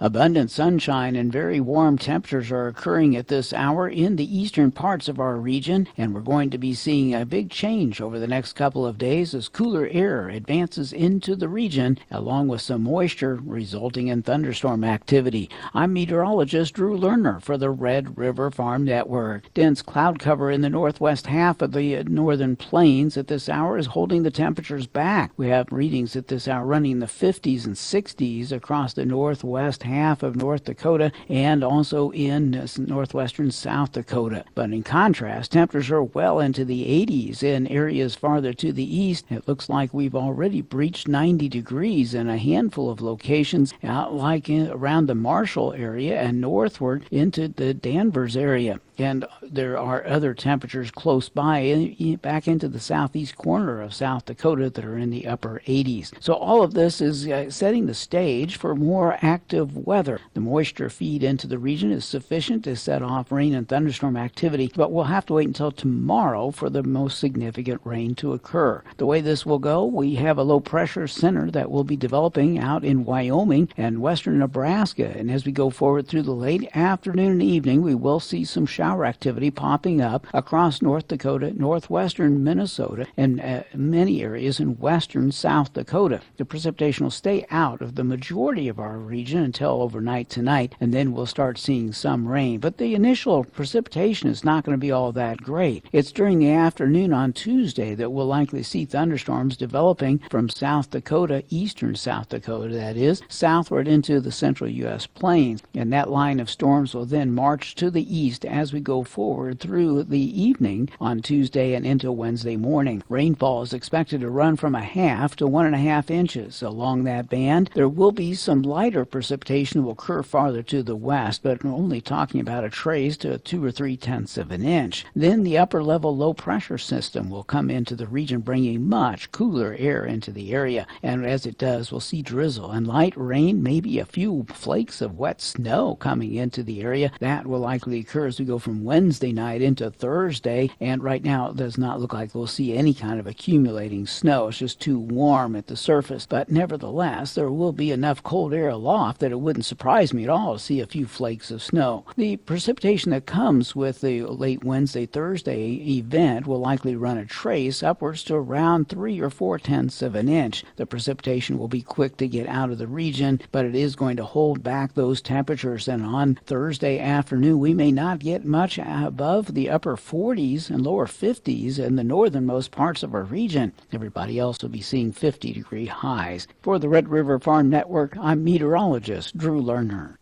Abundant sunshine and very warm temperatures are occurring at this hour in the eastern parts of our region, and we're going to be seeing a big change over the next couple of days as cooler air advances into the region, along with some moisture resulting in thunderstorm activity. I'm meteorologist Drew Lerner for the Red River Farm Network. Dense cloud cover in the northwest half of the northern plains at this hour is holding the temperatures back. We have readings at this hour running in the 50s and 60s across the northwest half of North Dakota and also in northwestern South Dakota. But in contrast, temperatures are well into the 80s in areas farther to the east. It looks like we've already breached 90 degrees in a handful of locations out like around the Marshall area and northward into the Danvers area. And there are other temperatures close by back into the southeast corner of South Dakota that are in the upper 80s. So all of this is setting the stage for more active weather. The moisture feed into the region is sufficient to set off rain and thunderstorm activity, but we'll have to wait until tomorrow for the most significant rain to occur. The way this will go, we have a low pressure center that will be developing out in Wyoming and western Nebraska. And as we go forward through the late afternoon and evening, we will see some shower activity popping up across North Dakota, northwestern Minnesota, and many areas in western South Dakota. The precipitation will stay out of the majority of our region until overnight tonight, and then we'll start seeing some rain. But the initial precipitation is not going to be all that great. It's during the afternoon on Tuesday that we'll likely see thunderstorms developing from South Dakota, eastern South Dakota, that is, southward into the central U.S. plains. And that line of storms will then march to the east as we go forward through the evening on Tuesday and into Wednesday morning. Rainfall is expected to run from 1/2 to 1.5 inches. Along that band, there will be some lighter precipitation that will occur farther to the west, but we're only talking about a trace to 2 or 3/10 of an inch. Then the upper level low pressure system will come into the region, bringing much cooler air into the area. And as it does, we'll see drizzle and light rain, maybe a few flakes of wet snow coming into the area. That will likely occur as we go from Wednesday night into Thursday, and right now it does not look like we'll see any kind of accumulating snow. It's just too warm at the surface, but nevertheless there will be enough cold air aloft that it wouldn't surprise me at all to see a few flakes of snow. The precipitation that comes with the late Wednesday, Thursday event will likely run a trace upwards to around 3 or 4/10 of an inch. The precipitation will be quick to get out of the region, but it is going to hold back those temperatures, and on Thursday afternoon we may not get much above the upper 40s and lower 50s in the northernmost parts of our region. Everybody else will be seeing 50-degree highs. For the Red River Farm Network, I'm meteorologist Drew Lerner.